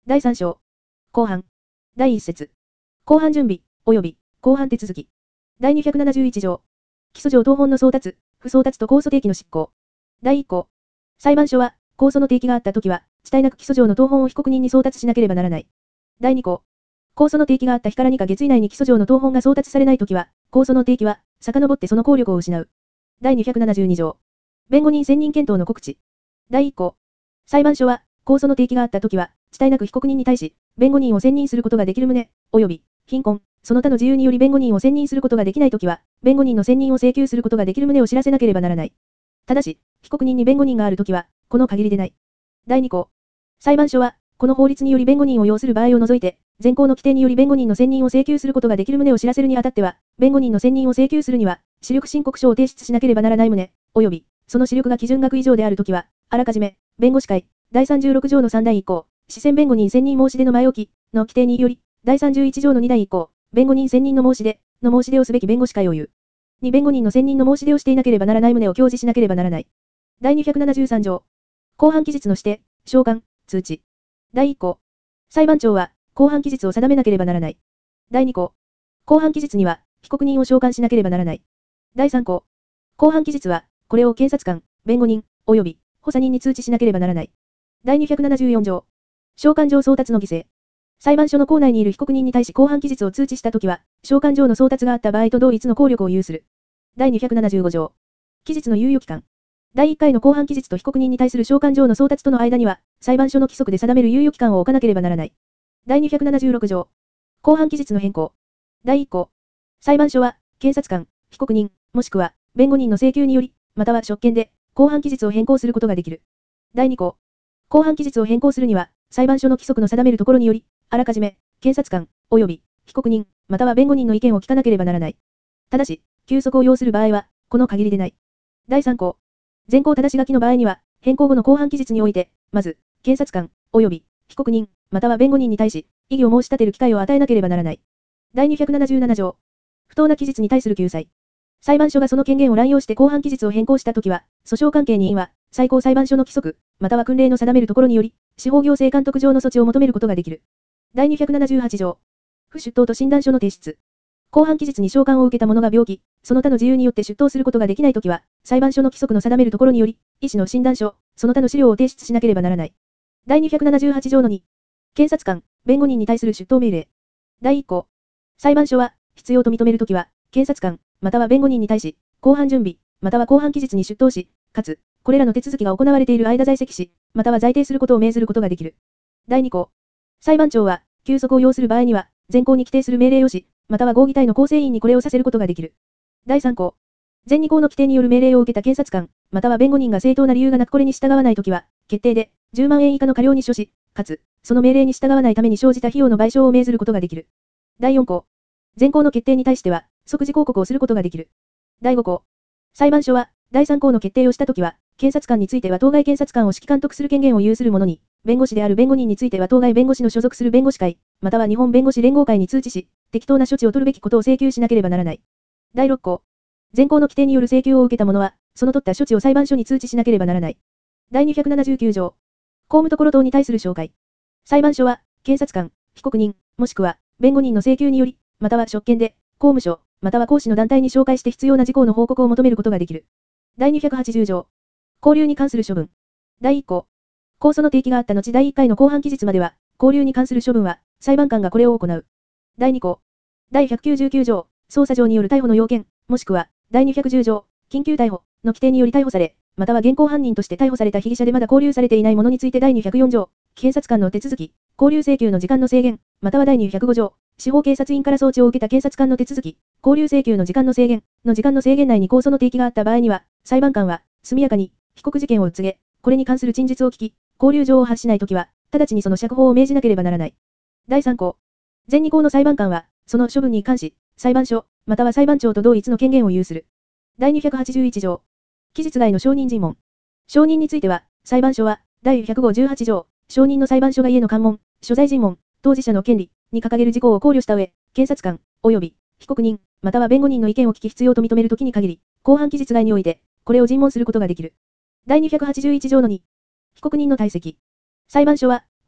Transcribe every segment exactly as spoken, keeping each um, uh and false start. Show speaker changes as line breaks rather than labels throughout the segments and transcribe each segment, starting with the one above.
だいさん章。公判。だいいっ節。公判準備、及び、公判手続き。だいにひゃくななじゅういち条。起訴状当本の送達、不送達と控訴提起の執行。だいいっ項。裁判所は、控訴の提起があったときは、遅滞なく起訴状の当本を被告人に送達しなければならない。だいに項。控訴の提起があった日からにかげつ以内に起訴状の当本が送達されないときは、控訴の提起は、遡ってその効力を失う。だいにひゃくななじゅうに条。弁護人選任検討の告知。だいいっ項。裁判所は、控訴の提起があったときは、遅滞なく被告人に対し、弁護人を選任することができる旨、及び、貧困、その他の事由により弁護人を選任することができないときは、弁護人の選任を請求することができる旨を知らせなければならない。ただし、被告人に弁護人があるときは、この限りでない。だいに項。裁判所は、この法律により弁護人を要する場合を除いて、現行の規定により弁護人の選任を請求することができる旨を知らせるにあたっては、弁護人の選任を請求するには、視力申告書を提出しなければならない旨、及び、その視力が基準額以上であるときは、あらかじめ、弁護士会、だいさんじゅうろく条のさんだいいっ項、視線弁護人選任申し出の前置き、の規定により、だいさんじゅういち条のにだいいっ項、弁護人選任の申し出、の申し出をすべき弁護士会を言う。に弁護人の選任の申し出をしていなければならない旨を表示しなければならない。だいにひゃくななじゅうさん条。公判期日の指定、召喚、通知。だいいっ項。裁判長は、公判期日を定めなければならない。だいに項。公判期日には、被告人を召喚しなければならない。だいさん項。公判期日は、これを検察官、弁護人、及び、補佐人に通知しなければならない。だいにひゃくななじゅうよん条。召喚状送達の犠牲。裁判所の構内にいる被告人に対し公判期日を通知したときは、召喚状の送達があった場合と同一の効力を有する。だいにひゃくななじゅうご条。期日の猶予期間。だいいっ回の公判期日と被告人に対する召喚状の送達との間には、裁判所の規則で定める猶予期間を置かなければならない。だいにひゃくななじゅうろく条。公判期日の変更。だいいっ項。裁判所は、検察官、被告人、もしくは、弁護人の請求により、または職権で、公判期日を変更することができる。だいに項。公判期日を変更するには、裁判所の規則の定めるところにより、あらかじめ、検察官、及び、被告人、または弁護人の意見を聞かなければならない。ただし、休息を要する場合は、この限りでない。だいさん項。前項正し書きの場合には、変更後の公判期日において、まず、検察官、及び、被告人、または弁護人に対し、異議を申し立てる機会を与えなければならない。だいにひゃくななじゅうなな条。不当な期日に対する救済。裁判所がその権限を乱用して公判期日を変更したときは、訴訟関係人は、最高裁判所の規則、または訓令の定めるところにより、司法行政監督上の措置を求めることができる。だいにひゃくななじゅうはち条。不出頭と診断書の提出。公判期日に召喚を受けた者が病気、その他の事由によって出頭することができないときは、裁判所の規則の定めるところにより、医師の診断書、その他の資料を提出しなければならない。だいにひゃくななじゅうはち条のに。検察官、弁護人に対する出頭命令。だいいっ項。裁判所は、必要と認めるときは、検察官、または弁護人に対し、公判準備、または公判期日に出頭し、かつ、これらの手続きが行われている間在籍し、または在廷することを命ずることができる。だいに項。裁判長は、休息を要する場合には、前項に規定する命令をし、または合議体の構成員にこれをさせることができる。だいさん項。前に項の規定による命令を受けた検察官、または弁護人が正当な理由がなくこれに従わないときは、決定で、じゅうまん円以下の過料に処し、かつ、その命令に従わないために生じた費用の賠償を命ずることができる。だいよん項。前項の決定に対しては、即時抗告をすることができる。だいご項。裁判所は、だいさん項の決定をしたときは、検察官については当該検察官を指揮監督する権限を有する者に、弁護士である弁護人については当該弁護士の所属する弁護士会、または日本弁護士連合会に通知し、適当な処置を取るべきことを請求しなければならない。だいろっ項。前項の規定による請求を受けた者は、その取った処置を裁判所に通知しなければならない。だいにひゃくななじゅうきゅう条。公務所等に対する紹介。裁判所は、検察官、被告人、もしくは、弁護人の請求により、または職権で、公務所、または公使の団体に紹介して必要な事項の報告を求めることができる。だいにひゃくはちじゅう条。拘留に関する処分。だいいっ項。控訴の提起があった後だいいっ回の公判期日までは、拘留に関する処分は、裁判官がこれを行う。だいに項。だいひゃくきゅうじゅうきゅう条、捜査上による逮捕の要件、もしくは、だいにひゃくじゅう条、緊急逮捕の規定により逮捕され、または現行犯人として逮捕された被疑者でまだ拘留されていない者についてだいにひゃくよん条、検察官の手続き、拘留請求の時間の制限、またはだいにひゃくご条、司法警察員から送致を受けた検察官の手続き、拘留請求の時間の制限、の時間の制限内に控訴の提起があった場合には、裁判官は、速やかに、被告事件を告げ、これに関する陳述を聞き、拘留状を発しないときは、直ちにその釈放を命じなければならない。だいさん項。前に項の裁判官は、その処分に関し、裁判所、または裁判長と同一の権限を有する。だいにひゃくはちじゅういち条。期日外の証人尋問。証人については、裁判所は、だいひゃくごじゅうはち条、証人の裁判所が家の関門、所在尋問、当事者の権利に掲げる事項を考慮した上、検察官、及び、被告人、または弁護人の意見を聞き必要と認めるときに限り、公判期日外において、これを尋問することができる。だいにひゃくはちじゅういち条のに。被告人の退席。裁判所は、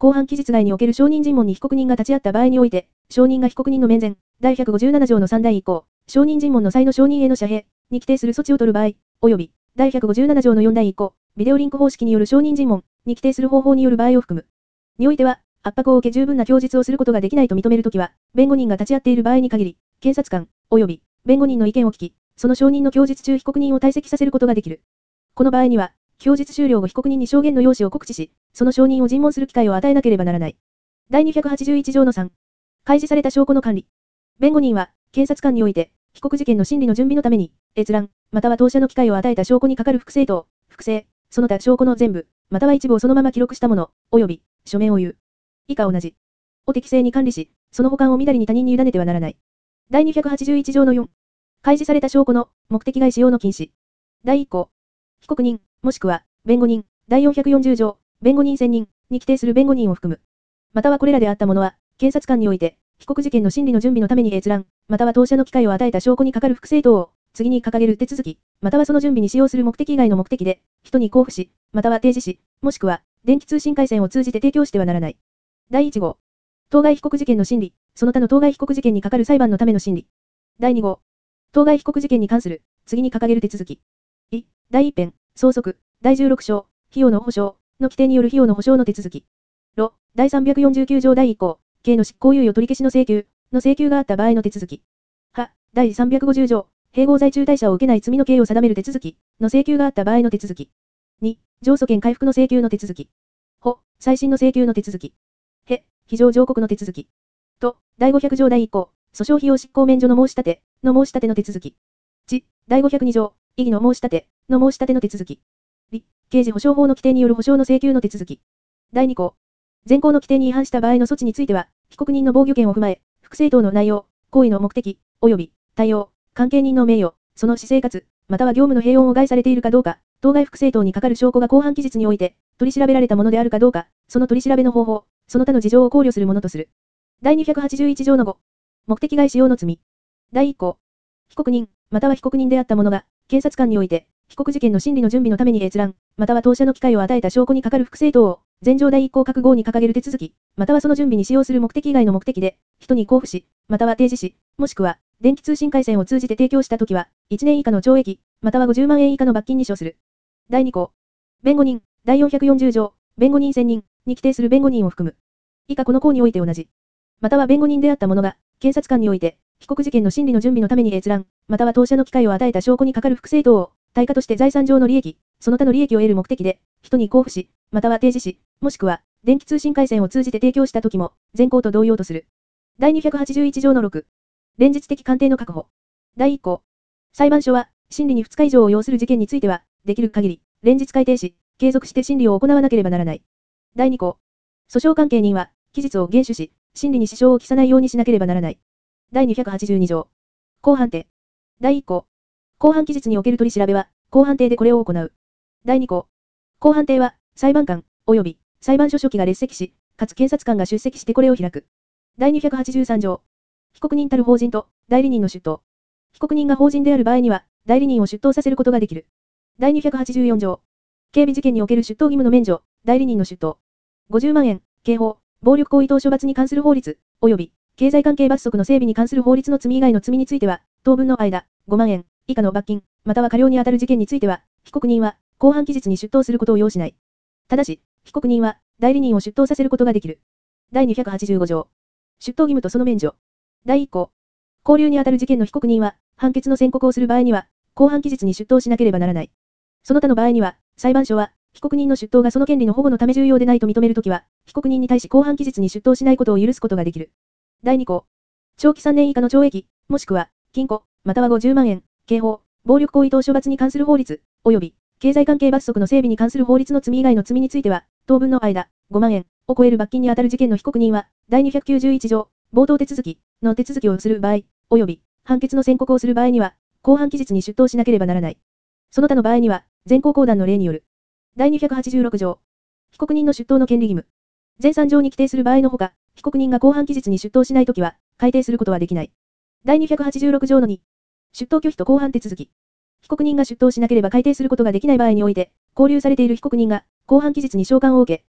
公判期日外における証人尋問に被告人が立ち会った場合において、証人が被告人の面前、第ひゃくごじゅうなな条のさんだい以降、証人尋問の際の証人への遮蔽に規定する措置を取る場合、及び、第ひゃくごじゅうなな条のよんだい以降、ビデオリンク方式による証人尋問に規定する方法による場合を含む。においては、圧迫を受け十分な供述をすることができないと認めるときは、弁護人が立ち会っている場合に限り、検察官、及び、弁護人の意見を聞き、その証人の供述中被告人を退席させることができる。この場合には、供述終了後被告人に証言の用紙を告知し、その証人を尋問する機会を与えなければならない。第にひゃくはちじゅういち条のさん。開示された証拠の管理。弁護人は、検察官において、被告事件の審理の準備のために、閲覧、または当社の機会を与えた証拠に係る複製等、複製、その他証拠の全部、または一部をそのまま記録したもの、及び、書面を言う。以下同じ。を適正に管理し、その保管をみだりに他人に委ねてはならない。第にひゃくはちじゅういち条のよん。開示された証拠の目的外使用の禁止。第一項。被告人、もしくは、弁護人、第よんひゃくよんじゅう条、弁護人選任に規定する弁護人を含む。またはこれらであったものは、検察官において、被告事件の審理の準備のために閲覧、または当社の機会を与えた証拠に係る複製等を、次に掲げる手続き、またはその準備に使用する目的以外の目的で、人に交付し、または提示し、もしくは、電気通信回線を通じて提供してはならない。第一号。当該被告事件の審理、その他の当該被告事件に係る裁判のための審理。第二号。当該被告事件に関する、次に掲げる手続き。い、第一編、相続、第じゅうろく章、費用の保証、の規定による費用の保証の手続き。ろ、第さんびゃくよんじゅうきゅう条第一項、刑の執行猶予取り消しの請求、の請求があった場合の手続き。は、第さんびゃくごじゅう条、併合罪中退者を受けない罪の刑を定める手続き、の請求があった場合の手続き。に、上訴権回復の請求の手続き。ほ、再審の請求の手続き。へ、非常上告の手続き。と、第ごひゃく条第一項、訴訟費用執行免除の申し立て、の申し立ての手続き。ち、第ごひゃくに条、異議の申し立て、の申し立ての手続き。り、刑事保障法の規定による保障の請求の手続き。第二項。前項の規定に違反した場合の措置については、被告人の防御権を踏まえ、複製等の内容、行為の目的、及び、対応、関係人の名誉、その私生活、または業務の平穏を害されているかどうか、当該複製等に係る証拠が公判期日において、取り調べられたものであるかどうか、その取り調べの方法、その他の事情を考慮するものとする。第にひゃくはちじゅういち条のご。目的外使用の罪。第一項。被告人、または被告人であった者が、検察官において、被告事件の審理の準備のために閲覧、または当社の機会を与えた証拠に係る複製等を、前条第一項各号に掲げる手続き、またはその準備に使用する目的以外の目的で、人に交付し、または提示し、もしくは、電気通信回線を通じて提供したときは、いちねん以下の懲役、またはごじゅうまんえん以下の罰金に処する。第二項。弁護人、第よんひゃくよんじゅう条、弁護人選任に規定する弁護人を含む。以下この項において同じ。または弁護人であった者が、検察官において、被告事件の審理の準備のために閲覧、または当社の機会を与えた証拠に係る複製等を、対価として財産上の利益、その他の利益を得る目的で、人に交付し、または提示し、もしくは、電気通信回線を通じて提供したときも、前項と同様とする。第にひゃくはちじゅういち条のろく。連日的鑑定の確保。第一項。裁判所は、審理にふつか以上を要する事件については、できる限り、連日改定し、継続して審理を行わなければならない。第二項。訴訟関係人は、期日を厳守し、審理に支障を期さないようにしなければならない。第にひゃくはちじゅうに条。公判定。第一項。公判期日における取り調べは、公判定でこれを行う。第二項。公判定は、裁判官、及び、裁判所書記が列席し、かつ検察官が出席してこれを開く。第にひゃくはちじゅうさん条。被告人たる法人と、代理人の出頭。被告人が法人である場合には、代理人を出頭させることができる。第にひゃくはちじゅうよん条。警備事件における出頭義務の免除、代理人の出頭。ごじゅうまんえん、刑法、暴力行為等処罰に関する法律、及び、経済関係罰則の整備に関する法律の罪以外の罪については、当分の間、ごまんえん、以下の罰金、または過料にあたる事件については、被告人は、公判期日に出頭することを要しない。ただし、被告人は、代理人を出頭させることができる。第にひゃくはちじゅうご条。出頭義務とその免除。第一項。拘留にあたる事件の被告人は、判決の宣告をする場合には、公判期日に出頭しなければならない。その他の場合には、裁判所は、被告人の出頭がその権利の保護のため重要でないと認めるときは、被告人に対し公判期日に出頭しないことを許すことができる。第二項。懲期さんねん以下の懲役、もしくは、禁錮、またはごじゅうまんえん、刑法、暴力行為等処罰に関する法律、及び、経済関係罰則の整備に関する法律の罪以外の罪については、当分の間、ごまんえんを超える罰金にあたる事件の被告人は、第にひゃくきゅうじゅういち条、冒頭手続きの手続きをする場合、及び、判決の宣告をする場合には、公判期日に出頭しなければならない。その他の場合には、前項公団の例による。第にひゃくはちじゅうろく条。被告人の出頭の権利義務。前さん条に規定する場合のほか、被告人が公判期日に出頭しないときは、改定することはできない。第にひゃくはちじゅうろく条のに。出頭拒否と公判手続き。被告人が出頭しなければ改定することができない場合において、拘留されている被告人が、公判期日に召喚を受け、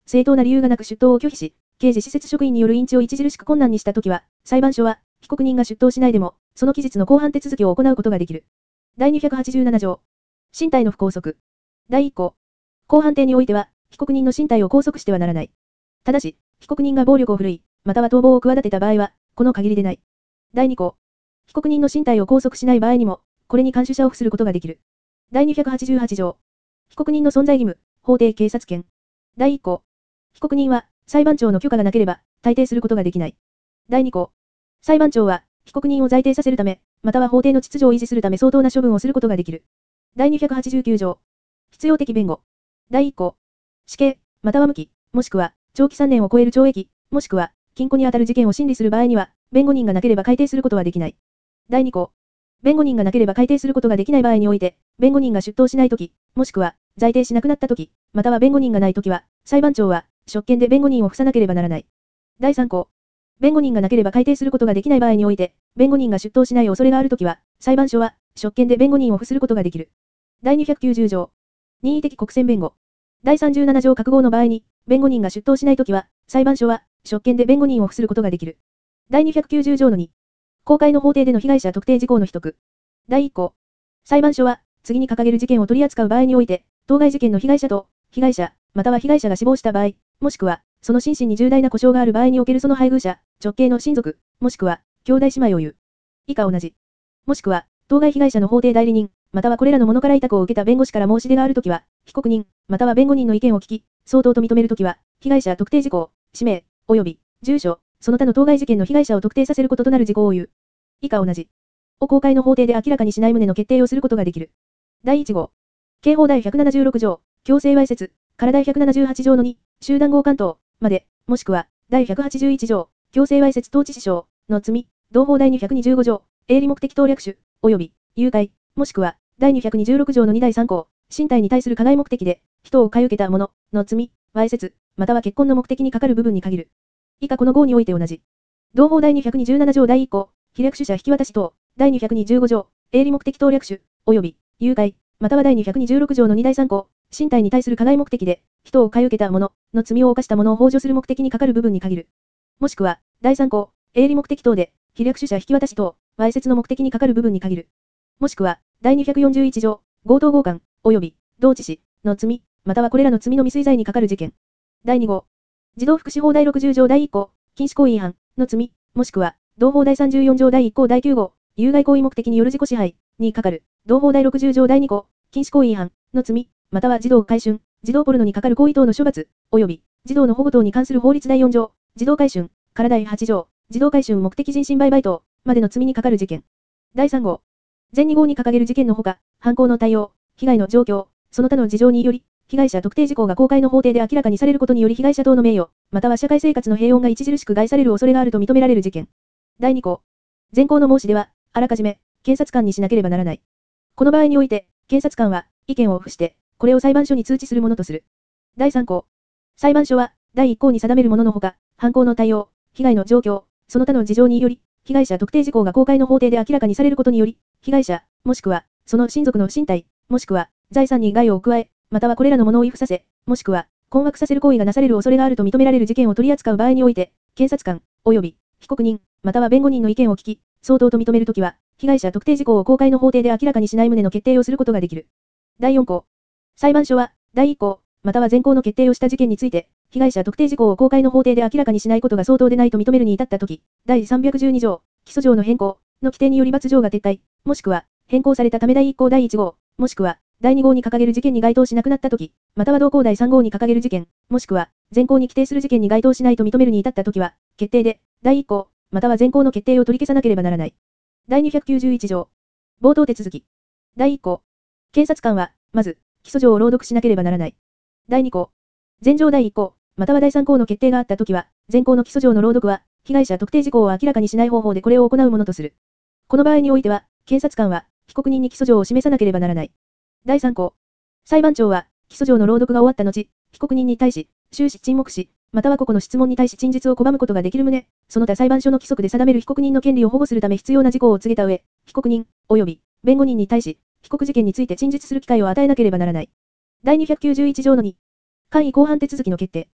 正当な理由がなく出頭を拒否し、刑事施設職員による引致を著しく困難にしたときは、裁判所は、被告人が出頭しないでも、その期日の公判手続きを行うことができる。だいにひゃくはちじゅうなな条。身体の不拘束。だいいっ項。公判定においては、被告人の身体を拘束してはならない。ただし、被告人が暴力を振るい、または逃亡を企てた場合は、この限りでない。だいに項。被告人の身体を拘束しない場合にも、これに監守者を付することができる。だいにひゃくはちじゅうはち条。被告人の存在義務、法定警察権。だいいっ項。被告人は、裁判長の許可がなければ、退廷することができない。だいに項。裁判長は、被告人を在廷させるため、または法廷の秩序を維持するため相当な処分をすることができる。だいにひゃくはちじゅうきゅう条。必要的弁護。だいいっ項。死刑、または無期、もしくは、長期さんねんを超える懲役、もしくは、禁錮にあたる事件を審理する場合には、弁護人がなければ改定することはできない。だいに項。弁護人がなければ改定することができない場合において、弁護人が出頭しないとき、もしくは、在廷しなくなったとき、または弁護人がないときは、裁判長は、職権で弁護人を付さなければならない。だいさん項。弁護人がなければ改定することができない場合において、弁護人が出頭しない恐れがあるときは、裁判所は、職権で弁護人を付することができる。だいにひゃくきゅうじゅう条。任意的国選弁護。だいさんじゅうなな条各号の場合に、弁護人が出頭しないときは、裁判所は、職権で弁護人を付することができる。だいにひゃくきゅうじゅう条のに。公開の法廷での被害者特定事項の秘匿。だいいっ項。裁判所は、次に掲げる事件を取り扱う場合において、当該事件の被害者と、被害者、または被害者が死亡した場合、もしくは、その心身に重大な故障がある場合におけるその配偶者、直系の親族、もしくは、兄弟姉妹を言う。以下同じ。もしくは、当該被害者の法定代理人、またはこれらの者から委託を受けた弁護士から申し出があるときは、被告人、または弁護人の意見を聞き、相当と認めるときは、被害者特定事項、氏名、及び、住所、その他の当該事件の被害者を特定させることとなる事項を言う。以下同じ。を公開の法廷で明らかにしない旨の決定をすることができる。だいいち号。刑法第ひゃくななじゅうろく条、強制わいせつ、から第ひゃくななじゅうはち条のに、集団強姦等、まで、もしくは、第ひゃくはちじゅういち条、強制わいせつ等致死傷、の罪、同法第にひゃくにじゅうご条、営利目的等略種、及び、誘拐、もしくは、第にひゃくにじゅうろく条のにだいさん項、身体に対する加害目的で、人を買い受けた者、の罪、わいせつ、または結婚の目的にかかる部分に限る。以下この号において同じ。同法第にひゃくにじゅうなな条だいいっ項、被略取者引き渡し等、第にひゃくにじゅうご条、営利目的等略種、及び、誘拐、または第にひゃくにじゅうろく条のにだいさん項、身体に対する加害目的で、人を買い受けた者、の罪を犯した者を幇助する目的にかかる部分に限る。もしくは、だいさん項、営利目的等で、被略取者引き渡し等、わいせつの目的にかかる部分に限る。もしくは、第にひゃくよんじゅういち条、強盗強姦、及び、同致死、の罪、またはこれらの罪の未遂罪にかかる事件。だいに号。児童福祉法第ろくじゅう条だいいっ項、禁止行為違反、の罪、もしくは、同法第さんじゅうよん条だいいっ項だいきゅう号、有害行為目的による自己支配、にかかる、同法第ろくじゅう条だいに項、禁止行為違反、の罪、または児童買春、児童ポルノにかかる行為等の処罰、及び、児童の保護等に関する法律だいよん条、児童買春、からだいはち条、児童買春目的人身売買等、までの罪にかかる事件。だいさん号。前に号に掲げる事件のほか、犯行の対応、被害の状況、その他の事情により、被害者特定事項が公開の法廷で明らかにされることにより被害者等の名誉、または社会生活の平穏が著しく害される恐れがあると認められる事件。だいに項。前項の申し出は、あらかじめ、検察官にしなければならない。この場合において、検察官は、意見を付して、これを裁判所に通知するものとする。だいさん項。裁判所は、だいいっ項に定めるもののほか、犯行の対応、被害の状況、その他の事情により、被害者特定事項が公開の法廷で明らかにされることにより、被害者、もしくは、その親族の身体、もしくは、財産に害を加え、またはこれらのものを違法させ、もしくは、困惑させる行為がなされる恐れがあると認められる事件を取り扱う場合において、検察官、及び、被告人、または弁護人の意見を聞き、相当と認めるときは、被害者特定事項を公開の法廷で明らかにしない旨の決定をすることができる。だいよん項。裁判所は、だいいっ項、または前項の決定をした事件について、被害者特定事項を公開の法廷で明らかにしないことが相当でないと認めるに至ったとき、だいさんびゃくじゅうに条、起訴状の変更の規定により罰条が撤廃、もしくは、変更されたためだいいっ項だいいち号、もしくは、だいに号に掲げる事件に該当しなくなったとき、または同項だいさん号に掲げる事件、もしくは、前項に規定する事件に該当しないと認めるに至ったときは、決定で、だいいっ項、または前項の決定を取り消さなければならない。だいにひゃくきゅうじゅういち条。冒頭手続き。だいいっ項。検察官は、まず、起訴状を朗読しなければならない。だいに項。前条だいいっ項、またはだいさん項の決定があったときは、前項の起訴状の朗読は、被害者特定事項を明らかにしない方法でこれを行うものとする。この場合においては、検察官は、被告人に起訴状を示さなければならない。だいさん項。裁判長は、起訴状の朗読が終わった後、被告人に対し、終始沈黙し、または個々の質問に対し陳述を拒むことができる旨、その他裁判所の規則で定める被告人の権利を保護するため必要な事項を告げた上、被告人、及び、弁護人に対し、被告事件について陳述する機会を与えなければならない。だいにひゃくきゅうじゅういち条のに。簡易公判手続きの決定。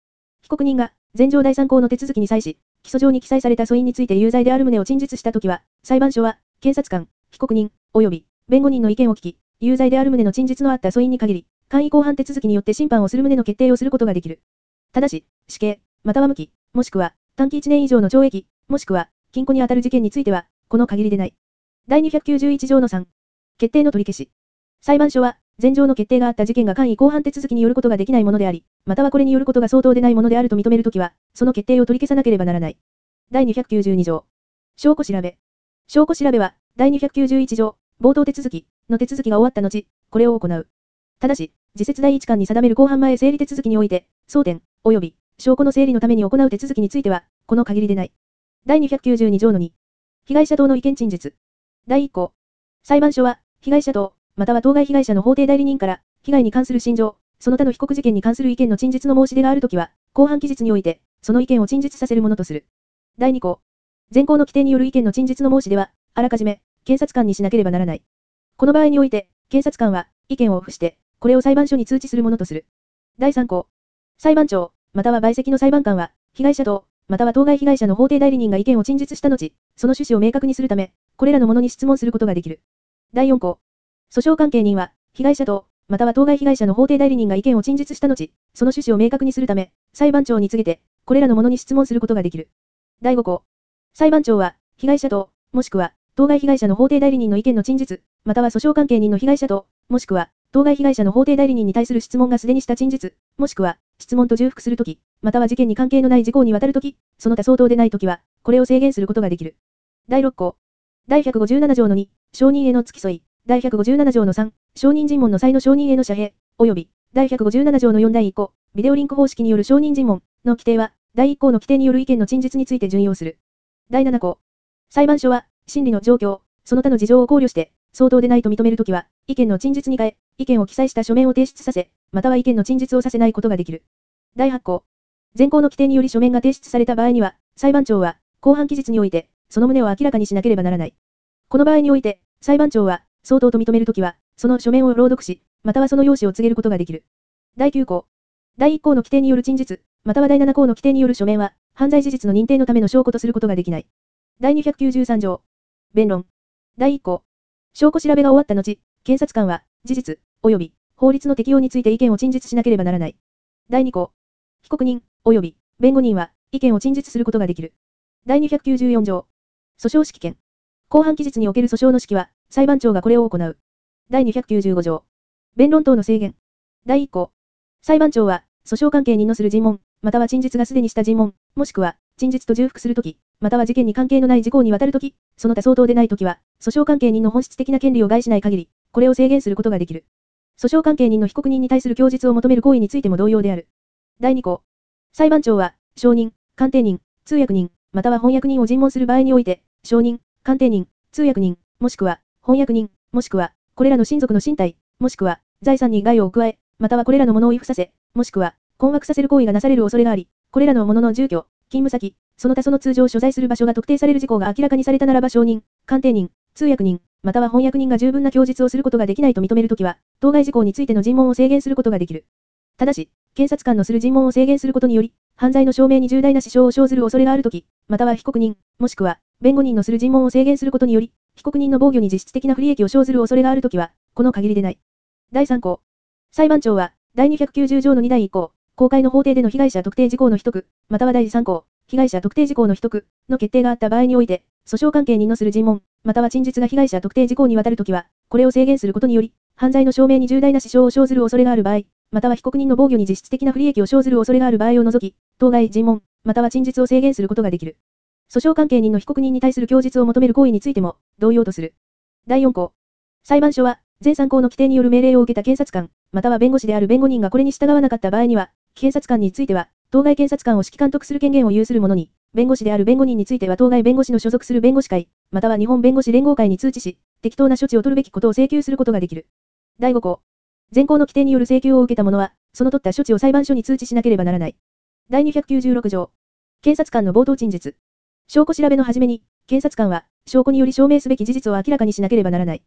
被告人が、前条第三項の手続きに際し、起訴状に記載された訴因について有罪である旨を陳述したときは、裁判所は、検察官、被告人、及び、弁護人の意見を聞き、有罪である旨の陳述のあった訴因に限り、簡易公判手続きによって審判をする旨の決定をすることができる。ただし、死刑、または無期、もしくは、短期いちねん以上の懲役、もしくは、禁錮にあたる事件については、この限りでない。だいにひゃくきゅうじゅういち条のさん。決定の取り消し。裁判所は、前条の決定があった事件が簡易公判手続きによることができないものであり、またはこれによることが相当でないものであると認めるときは、その決定を取り消さなければならない。だいにひゃくきゅうじゅうに条。証拠調べ。証拠調べは、だいにひゃくきゅうじゅういち条、冒頭手続きの手続きが終わった後、これを行う。ただし、次節第一巻に定める公判前整理手続きにおいて、争点、及び、証拠の整理のために行う手続きについては、この限りでない。だいにひゃくきゅうじゅうに条のに。被害者等の意見陳述。だいいっ項。裁判所は、被害者等、または当該被害者の法定代理人から、被害に関する心情、その他の被告事件に関する意見の陳述の申し出があるときは、公判期日において、その意見を陳述させるものとする。だいに項。前項の規定による意見の陳述の申し出は、あらかじめ、検察官にしなければならない。この場合において、検察官は、意見を付して、これを裁判所に通知するものとする。だいさん項。裁判長、または陪席の裁判官は、被害者等、または当該被害者の法定代理人が意見を陳述した後、その趣旨を明確にするため、これらのものに質問することができる。だいよん項。訴訟関係人は、被害者等、または当該被害者の法定代理人が意見を陳述した後、その趣旨を明確にするため、裁判長に告げて、これらのものに質問することができる。だいご項。裁判長は、被害者等、もしくは、当該被害者の法定代理人の意見の陳述、または訴訟関係人の被害者等、もしくは、当該被害者の法定代理人に対する質問がすでにした陳述、もしくは、質問と重複するとき、または事件に関係のない事項にわたるとき、その他相当でないときは、これを制限することができる。だいろっ項。だいひゃくごじゅうなな条のに、証人への付き添い。だいひゃくごじゅうなな条のさん、証人尋問の際の証人への遮蔽、及び、だいひゃくごじゅうなな条のよんだいいっ項、ビデオリンク方式による証人尋問の規定は、だいいっ項の規定による意見の陳述について準用する。だいなな項。裁判所は、審理の状況、その他の事情を考慮して、相当でないと認めるときは、意見の陳述に変え、意見を記載した書面を提出させ、または意見の陳述をさせないことができる。だいはち項。前項の規定により書面が提出された場合には、裁判長は、公判期日において、その旨を明らかにしなければならない。この場合において、裁判長は、相当と認めるときは、その書面を朗読し、またはその用紙を告げることができる。だいきゅう項。だいいっ項の規定による陳述、またはだいなな項の規定による書面は、犯罪事実の認定のための証拠とすることができない。だいにひゃくきゅうじゅうさん条。弁論。だいいっ項。証拠調べが終わった後、検察官は、事実、及び、法律の適用について意見を陳述しなければならない。だいに項。被告人、及び、弁護人は、意見を陳述することができる。だいにひゃくきゅうじゅうよん条。訴訟指揮権。公判期日における訴訟の指揮は、裁判長がこれを行う。だいにひゃくきゅうじゅうご条。弁論等の制限。だいいっ項。裁判長は、訴訟関係人のする尋問、または陳述がすでにした尋問、もしくは、陳述と重複するとき、または事件に関係のない事項にわたるとき、その他相当でないときは、訴訟関係人の本質的な権利を害しない限り、これを制限することができる。訴訟関係人の被告人に対する供述を求める行為についても同様である。だいに項。裁判長は、証人、鑑定人、通訳人、または翻訳人を尋問する場合において、証人、鑑定人、通訳人、もしくは、翻訳人、もしくは、これらの親族の身体、もしくは、財産に害を加え、またはこれらのものを違符させ、もしくは、困惑させる行為がなされる恐れがあり、これらのものの住居、勤務先、その他その通常所在する場所が特定される事項が明らかにされたならば証人、鑑定人、通訳人、または翻訳人が十分な供述をすることができないと認めるときは、当該事項についての尋問を制限することができる。ただし、検察官のする尋問を制限することにより、犯罪の証明に重大な支障を生ずる恐れがあるとき、または被告人、もしくは、弁護人のする尋問を制限することにより、被告人の防御に実質的な不利益を生ずる恐れがあるときは、この限りでない。だいさん項。裁判長は、だいにひゃくきゅうじゅう条のにだいいっ項、公開の法廷での被害者特定事項の秘匿、またはだいさん項、被害者特定事項の秘匿の決定があった場合において、訴訟関係人のする尋問、または陳述が被害者特定事項にわたるときは、これを制限することにより、犯罪の証明に重大な支障を生ずる恐れがある場合、または被告人の防御に実質的な不利益を生ずる恐れがある場合を除き、当該尋問、または陳述を制限することができる。訴訟関係人の被告人に対する供述を求める行為についても、同様とする。だいよん項。裁判所は、前さん項の規定による命令を受けた検察官、または弁護士である弁護人がこれに従わなかった場合には、検察官については、当該検察官を指揮監督する権限を有する者に、弁護士である弁護人については当該弁護士の所属する弁護士会、または日本弁護士連合会に通知し、適当な処置を取るべきことを請求することができる。だいご項。前項の規定による請求を受けた者は、その取った処置を裁判所に通知しなければならない。だいにひゃくきゅうじゅうろく条。検察官の冒頭陳述。証拠調べの始めに、検察官は、証拠により証明すべき事実を明らかにしなければならない。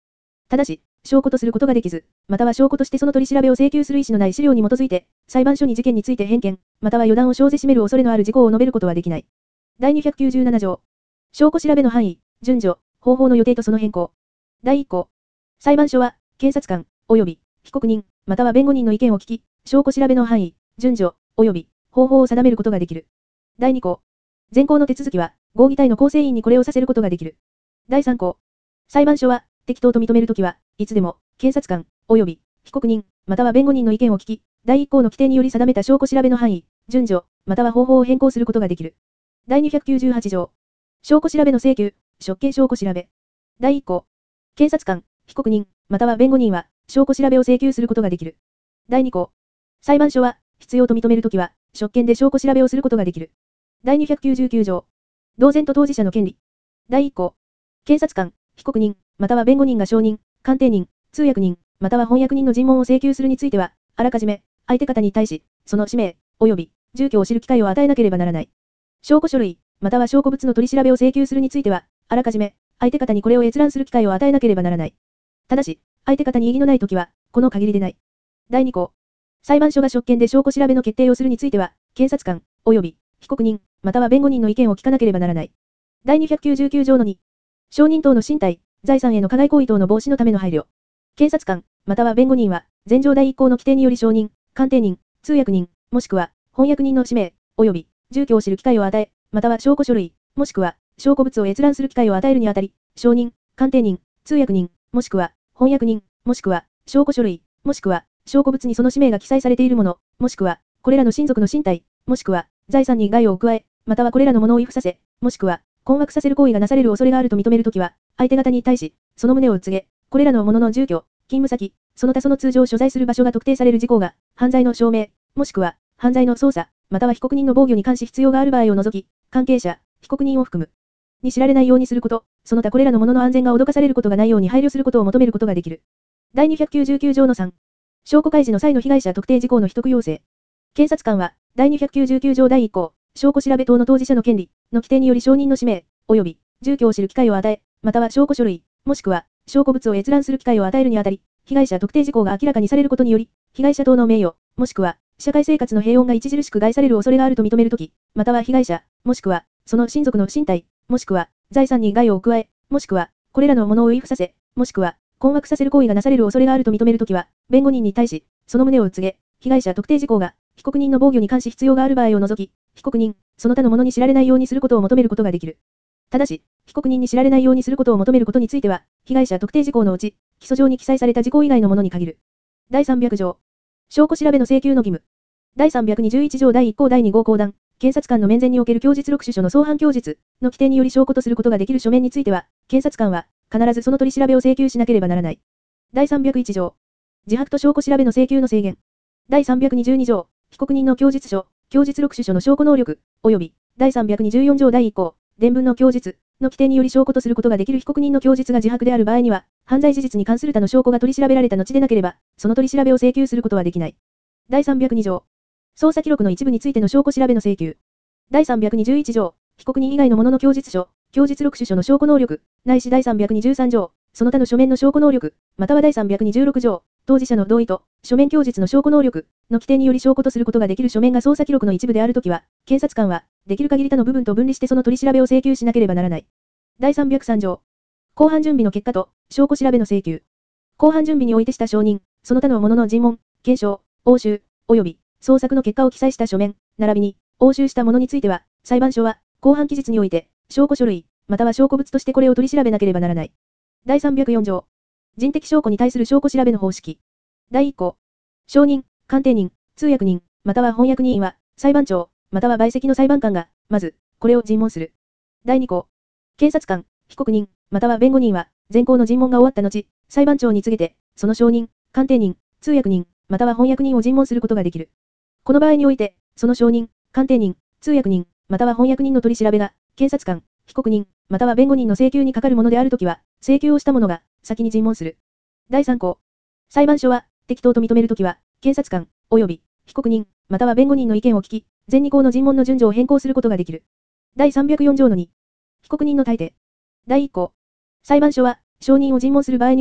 ただし、証拠とすることができず、または証拠としてその取り調べを請求する意思のない資料に基づいて、裁判所に事件について偏見、または予断を生ぜしめる恐れのある事項を述べることはできない。だいにひゃくきゅうじゅうなな条。証拠調べの範囲、順序、方法の予定とその変更。だいいっ項。裁判所は、検察官、及び、被告人、または弁護人の意見を聞き、証拠調べの範囲、順序、及び、方法を定めることができる。だいに項。前項の手続きは、合議体の構成員にこれをさせることができる。だいさん項。裁判所は、適当と認めるときは、いつでも、検察官、及び、被告人、または弁護人の意見を聞き、だいいっ項の規定により定めた証拠調べの範囲、順序、または方法を変更することができる。だいにひゃくきゅうじゅうはち条。証拠調べの請求、職権証拠調べ。だいいっ項。検察官、被告人、または弁護人は、証拠調べを請求することができる。だいに項。裁判所は、必要と認めるときは、職権で証拠調べをすることができる。だいにひゃくきゅうじゅうきゅう条。同然と当事者の権利。だいいっ項。検察官、被告人、または弁護人が証人、鑑定人、通訳人、または翻訳人の尋問を請求するについては、あらかじめ、相手方に対し、その氏名、及び、住居を知る機会を与えなければならない。証拠書類、または証拠物の取り調べを請求するについては、あらかじめ、相手方にこれを閲覧する機会を与えなければならない。ただし、相手方に異議のないときは、この限りでない。だいに項。裁判所が職権で証拠調べの決定をするについては、検察官、及び、被告人、または弁護人の意見を聞かなければならない。だいにひゃくきゅうじゅうきゅう条のに。証人等の身体、財産への加害行為等の防止のための配慮。検察官、または弁護人は、前条だいいっ項の規定により証人、鑑定人、通訳人、もしくは、翻訳人の氏名、及び、住居を知る機会を与え、または証拠書類、もしくは、証拠物を閲覧する機会を与えるにあたり、証人、鑑定人、通訳人、もしくは、翻訳人、もしくは、証拠書類、もしくは、証拠物にその氏名が記載されているもの、もしくは、これらの親族の身体、もしくは、財産に害を加え、またはこれらのものを違反させ、もしくは、困惑させる行為がなされる恐れがあると認めるときは、相手方に対し、その旨を告げ、これらのものの住居、勤務先、その他その通常所在する場所が特定される事項が、犯罪の証明、もしくは、犯罪の捜査、または被告人の防御に関し必要がある場合を除き、関係者、被告人を含む、に知られないようにすること、その他これらのものの安全が脅かされることがないように配慮することを求めることができる。だいにひゃくきゅうじゅうきゅう条のさん。証拠開示の際の被害者特定事項の秘匿要請。検察官は、だいにひゃくきゅうじゅうきゅう条だいいっ項、証拠調べ等の当事者の権利の規定により証人の氏名、及び、住居を知る機会を与え、または証拠書類、もしくは、証拠物を閲覧する機会を与えるにあたり、被害者特定事項が明らかにされることにより、被害者等の名誉、もしくは、社会生活の平穏が著しく害される恐れがあると認めるとき、または被害者、もしくは、その親族の身体、もしくは、財産に害を加え、もしくは、これらのものを違反させ、もしくは、困惑させる行為がなされる恐れがあると認めるときは、弁護人に対し、その旨を告げ、被害者特定事項が、被告人の防御に関し必要がある場合を除き、被告人、その他のものに知られないようにすることを求めることができる。ただし、被告人に知られないようにすることを求めることについては、被害者特定事項のうち、起訴状に記載された事項以外のものに限る。だいさんびゃく条。証拠調べの請求の義務。だいさんびゃくにじゅういち条だいいっ項だいに号公団、検察官の面前における供述録取書の相反供述の規定により証拠とすることができる書面については、検察官は、必ずその取り調べを請求しなければならない。だいさんびゃくいち条。自白と証拠調べの請求の制限。だいさんびゃくにじゅうに条。被告人の供述書、供述録取書の証拠能力、及び、だいさんびゃくにじゅうよん条だいいっ項、伝聞の供述の規定により証拠とすることができる被告人の供述が自白である場合には、犯罪事実に関する他の証拠が取り調べられた後でなければ、その取り調べを請求することはできない。だいさんびゃくに条。捜査記録の一部についての証拠調べの請求。だいさんびゃくにじゅういち条。被告人以外の者の供述書、供述録取書の証拠能力、ないしだいさんびゃくにじゅうさん条。その他の書面の証拠能力、またはだいさんびゃくにじゅうろく条。当事者の同意と、書面供述の証拠能力の規定により証拠とすることができる書面が捜査記録の一部であるときは、検察官は、できる限り他の部分と分離してその取り調べを請求しなければならない。だいさんびゃくさん条。公判準備の結果と、証拠調べの請求。公判準備においてした証人、その他の者の尋問、検証、押収、及び、捜索の結果を記載した書面、並びに、押収したものについては、裁判所は、公判期日において、証拠書類、または証拠物としてこれを取り調べなければならない。だいさんびゃくよん条。人的証拠に対する証拠調べの方式。だいいっ項。証人、鑑定人、通訳人、または翻訳人は、裁判長、または陪席の裁判官が、まず、これを尋問する。だいに項。検察官、被告人、または弁護人は、前項の尋問が終わった後、裁判長に告げて、その証人、鑑定人、通訳人、または翻訳人を尋問することができる。この場合において、その証人、鑑定人、通訳人、または翻訳人の取り調べが、検察官、被告人、または弁護人の請求にかかるものであるときは、請求をした者が、先に尋問する。だいさん項。裁判所は、適当と認めるときは、検察官、及び、被告人、または弁護人の意見を聞き、前に項の尋問の順序を変更することができる。だいさんびゃくよん条のに。被告人の退廷。だいいっ項。裁判所は、証人を尋問する場合において、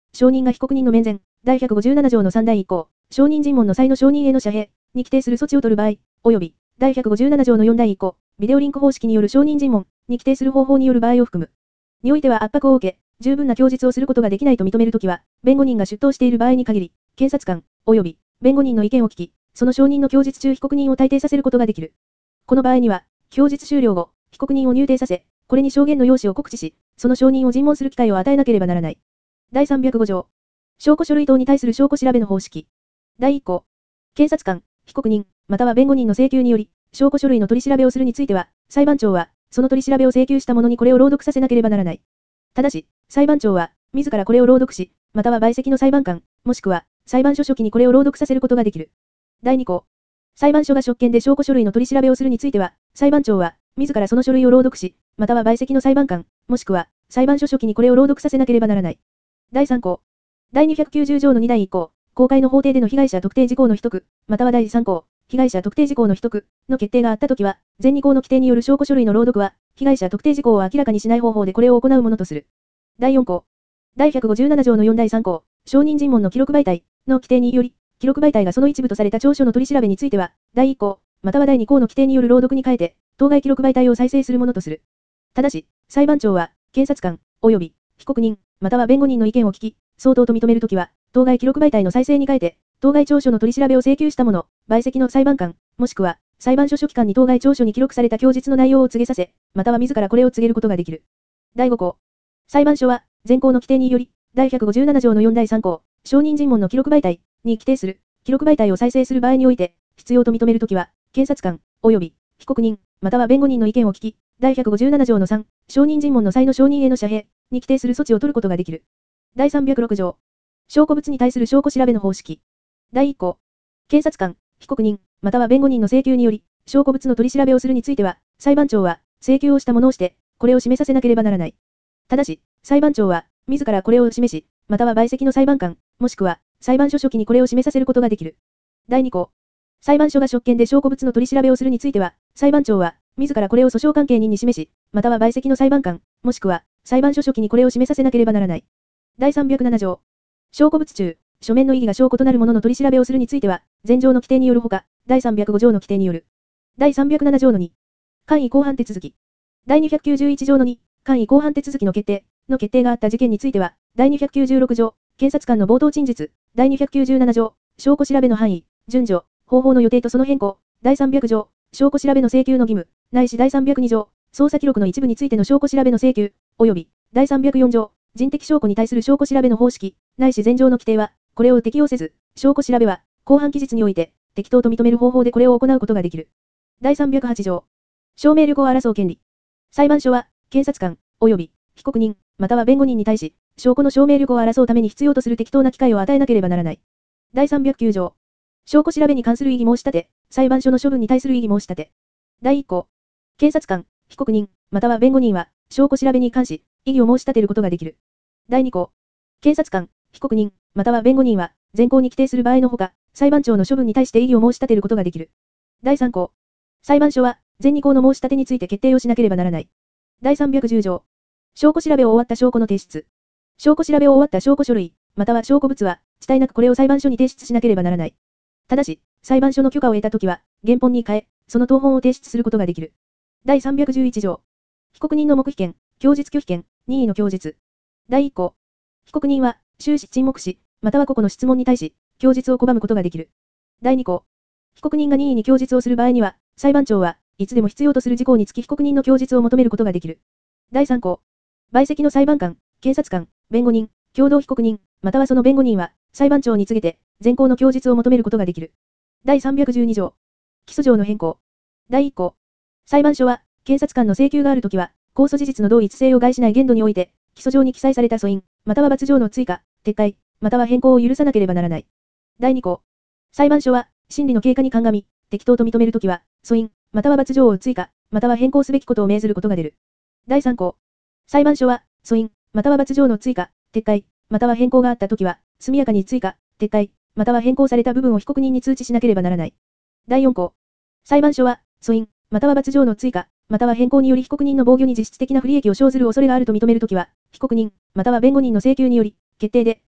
証人が被告人の面前、だいひゃくごじゅうなな条のさん第一項、証人尋問の際の証人への遮蔽に規定する措置を取る場合、及び、だいひゃくごじゅうなな条のよん第一項、ビデオリンク方式による証人尋問に規定する方法による場合を含む。においては圧迫を受け、十分な供述をすることができないと認めるときは、弁護人が出頭している場合に限り、検察官、及び、弁護人の意見を聞き、その証人の供述中被告人を退廷させることができる。この場合には、供述終了後、被告人を入廷させ、これに証言の用紙を告知し、その証人を尋問する機会を与えなければならない。だいさんびゃくご条。証拠書類等に対する証拠調べの方式。だいいっ項。検察官、被告人、または弁護人の請求により、証拠書類の取り調べをするについては、裁判長は、その取り調べを請求した者にこれを朗読させなければならない。ただし、裁判長は、自らこれを朗読し、または陪席の裁判官、もしくは、裁判所書記にこれを朗読させることができる。だいに項。裁判所が職権で証拠書類の取り調べをするについては、裁判長は、自らその書類を朗読し、または陪席の裁判官、もしくは、裁判所書記にこれを朗読させなければならない。だいさん項。だいにひゃくきゅうじゅう条のに第一項、公開の法廷での被害者特定事項の秘匿、またはだいさん項、被害者特定事項の秘匿の決定があったときは、前に項の規定による証拠書類の朗読は、被害者特定事項を明らかにしない方法でこれを行うものとする。だいよん項。だいひゃくごじゅうなな条のよん第さん項、証人尋問の記録媒体の規定により、記録媒体がその一部とされた調書の取り調べについては、だいいっ項、またはだいに項の規定による朗読に変えて、当該記録媒体を再生するものとする。ただし、裁判長は、検察官、及び、被告人、または弁護人の意見を聞き、相当と認めるときは、当該記録媒体の再生に変えて、当該調書の取り調べを請求した者、陪席の裁判官、もしくは、裁判所書記官に当該調書に記録された供述の内容を告げさせ、または自らこれを告げることができる。だいご項。裁判所は、前項の規定により、だいひゃくごじゅうなな条のよん第さん項、証人尋問の記録媒体に規定する、記録媒体を再生する場合において、必要と認めるときは、検察官、及び、被告人、または弁護人の意見を聞き、だいひゃくごじゅうなな条のさん、証人尋問の際の証人への遮蔽に規定する措置を取ることができる。だいさんびゃくろく条。証拠物に対する証拠調べの方式。だいいっ項。検察官、被告人、または弁護人の請求により、証拠物の取り調べをするについては、裁判長は、請求をしたものをして、これを示させなければならない。ただし、裁判長は、自らこれを示し、または陪席の裁判官、もしくは、裁判所書記にこれを示させることができる。だいに項。裁判所が職権で証拠物の取り調べをするについては、裁判長は、自らこれを訴訟関係人に示し、または陪席の裁判官、もしくは、裁判所書記にこれを示させなければならない。だいさんびゃくなな条。証拠物中、書面の意義が証拠となるものの取り調べをするについては、前条の規定によるほか、だいさんびゃくご条の規定による。だいさんびゃくなな条のに。簡易公判手続き。だいにひゃくきゅうじゅういち条のに、簡易公判手続きの決定、の決定があった事件については、だいにひゃくきゅうじゅうろく条、検察官の冒頭陳述、だいにひゃくきゅうじゅうなな条、証拠調べの範囲、順序、方法の予定とその変更、だいさんびゃく条、証拠調べの請求の義務、ないしだいさんびゃくに条、捜査記録の一部についての証拠調べの請求、及び、だいさんびゃくよん条、人的証拠に対する証拠調べの方式、ないし前条の規定は、これを適用せず、証拠調べは、公判期日において、適当と認める方法でこれを行うことができる。だいさんびゃくはち条。証明力を争う権利。裁判所は、検察官、及び、被告人、または弁護人に対し、証拠の証明力を争うために必要とする適当な機会を与えなければならない。だいさんびゃくきゅう条。証拠調べに関する異議申し立て、裁判所の処分に対する異議申し立て。だいいっ項。検察官、被告人、または弁護人は、証拠調べに関し、異議を申し立てることができる。だいに項。検察官、被告人、または弁護人は、前項に規定する場合のほか、裁判長の処分に対して異議を申し立てることができる。だいさん項。裁判所は、前に項の申し立てについて決定をしなければならない。だいさんびゃくじゅう条。証拠調べを終わった証拠の提出。証拠調べを終わった証拠書類、または証拠物は、遅滞なくこれを裁判所に提出しなければならない。ただし、裁判所の許可を得たときは、原本に変え、その謄本を提出することができる。だいさんびゃくじゅういち条。被告人の黙秘権、供述拒否権、任意の供述。だいいっ項。被告人は、終始沈黙し、または個々の質問に対し、供述を拒むことができる。だいに項。被告人が任意に供述をする場合には、裁判長はいつでも必要とする事項につき被告人の供述を求めることができる。だいさん項。陪席の裁判官、検察官、弁護人、共同被告人、またはその弁護人は、裁判長に告げて、前項の供述を求めることができる。だいさんびゃくじゅうに条。起訴状の変更。だいいっ項。裁判所は、検察官の請求があるときは、公訴事実の同一性を害しない限度において、起訴状に記載された訴因、または罰条の追加、撤回、または変更を許さなければならない。だいに項。裁判所は、審理の経過に鑑み、適当と認めるときは、訴因、または罰条を追加、または変更すべきことを命ずることが出る。だいさん項。裁判所は、訴因、または罰条の追加、撤回、または変更があったときは、速やかに追加、撤回、または変更された部分を被告人に通知しなければならない。だいよん項。裁判所は、訴因、または罰条の追加、または変更により被告人の防御に実質的な不利益を生ずる恐れがあると認めるときは、被告人、または弁護人の請求により、決定で、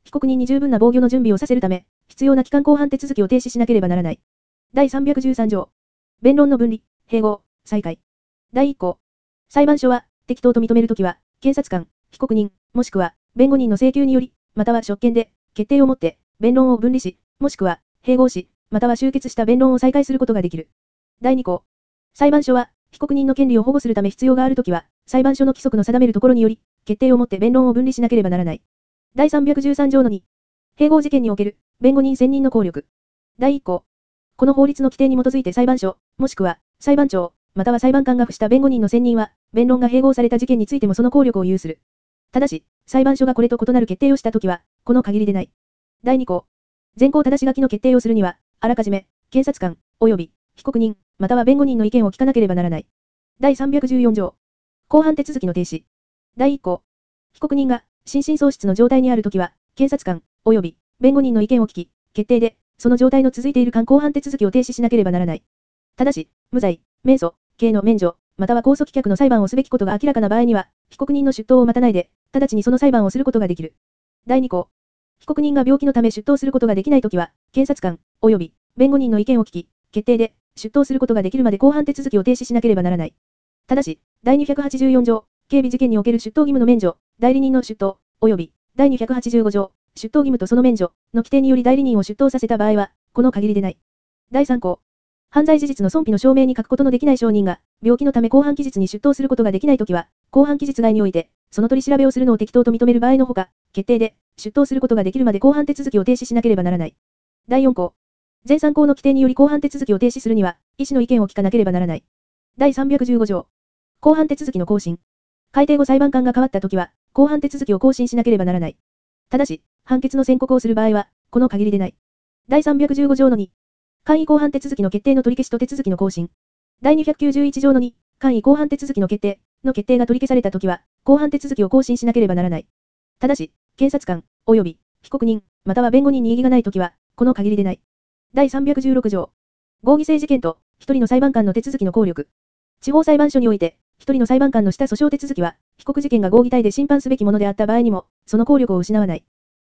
被告人に十分な防御の準備をさせるため、必要な期間公判手続きを停止しなければならない。だいさんびゃくじゅうさん条。弁論の分離、併合、再開。だいいっ項。裁判所は、適当と認めるときは、検察官、被告人、もしくは、弁護人の請求により、または職権で、決定をもって、弁論を分離し、もしくは、併合し、または終結した弁論を再開することができる。だいに項。裁判所は、被告人の権利を保護するため必要があるときは、裁判所の規則の定めるところにより、決定をもって弁論を分離しなければならない。だいさんびゃくじゅうさん条のに。併合事件における、弁護人選任の効力。だいいっ項。この法律の規定に基づいて裁判所、もしくは、裁判長、または裁判官が付した弁護人の選任は、弁論が併合された事件についてもその効力を有する。ただし、裁判所がこれと異なる決定をしたときは、この限りでない。だいに項。前項正し書きの決定をするには、あらかじめ、検察官、及び、被告人、または弁護人の意見を聞かなければならない。だいさんびゃくじゅうよん条。公判手続きの停止。だいいっ項。被告人が、心神喪失の状態にあるときは、検察官、及び、弁護人の意見を聞き、決定で、その状態の続いている間公判手続きを停止しなければならない。ただし、無罪、免訴、刑の免除、または控訴棄却の裁判をすべきことが明らかな場合には、被告人の出頭を待たないで、直ちにその裁判をすることができる。だいに項。被告人が病気のため出頭することができないときは、検察官、及び、弁護人の意見を聞き、決定で、出頭することができるまで公判手続きを停止しなければならない。ただし、だいにひゃくはちじゅうよん条、警備事件における出頭義務の免除、代理人の出頭、及び、だいにひゃくはちじゅうご条、出頭義務とその免除の規定により代理人を出頭させた場合は、この限りでない。だいさん項。犯罪事実の損否の証明に書くことのできない証人が、病気のため公判期日に出頭することができないときは、公判期日外において、その取り調べをするのを適当と認める場合のほか、決定で、出頭することができるまで公判手続きを停止しなければならない。だいよん項。前さん項の規定により公判手続きを停止するには、医師の意見を聞かなければならない。だいさんびゃくじゅうご条。公判手続きの更新。改定後裁判官が変わったときは、公判手続きを更新しなければならない。ただし、判決の宣告をする場合は、この限りでない。だいさんびゃくじゅうご条のに。簡易公判手続きの決定の取り消しと手続きの更新。だいにひゃくきゅうじゅういち条のに。簡易公判手続きの決定の決定が取り消されたときは、公判手続きを更新しなければならない。ただし、検察官、及び、被告人、または弁護人に異議がないときは、この限りでない。だいさんびゃくじゅうろく条。合議制事件と、一人の裁判官の手続きの効力。地方裁判所において、一人の裁判官のした訴訟手続きは、被告事件が合議体で審判すべきものであった場合にも、その効力を失わない。